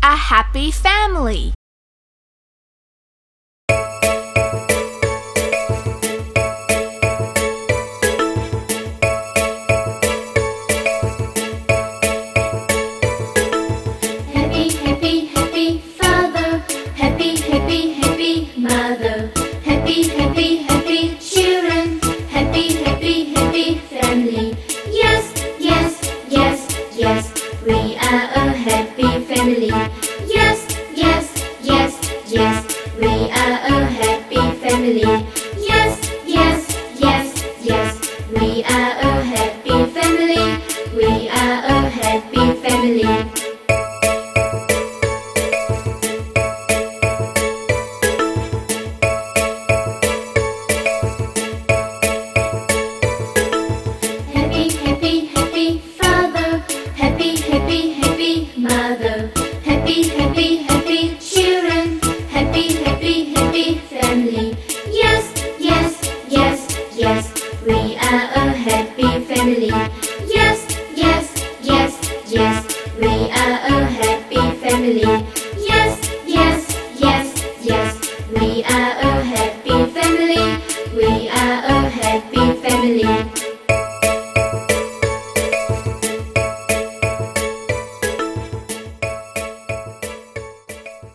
a happy family. Happy, happy, happy father. Happy, happy, happy mother. Happy, happy, happy children. Happy, happy, happy family. Yes, yes, yes, yes, we are a happy family. Yes, yes, yes, yes, we are a happy family. Yes, yes, yes, yes, we are a happy family. We are a happy family. Happy, happy, happy father. Happy, happy, happy mother. Happy, happy, happy children. Happy, happy, happy family. Yes, yes, yes, yes, we are a happy family. Yes, yes, yes, yes, we are a happy family. Yes, yes, yes, yes, we are a happy family. We are a happy family.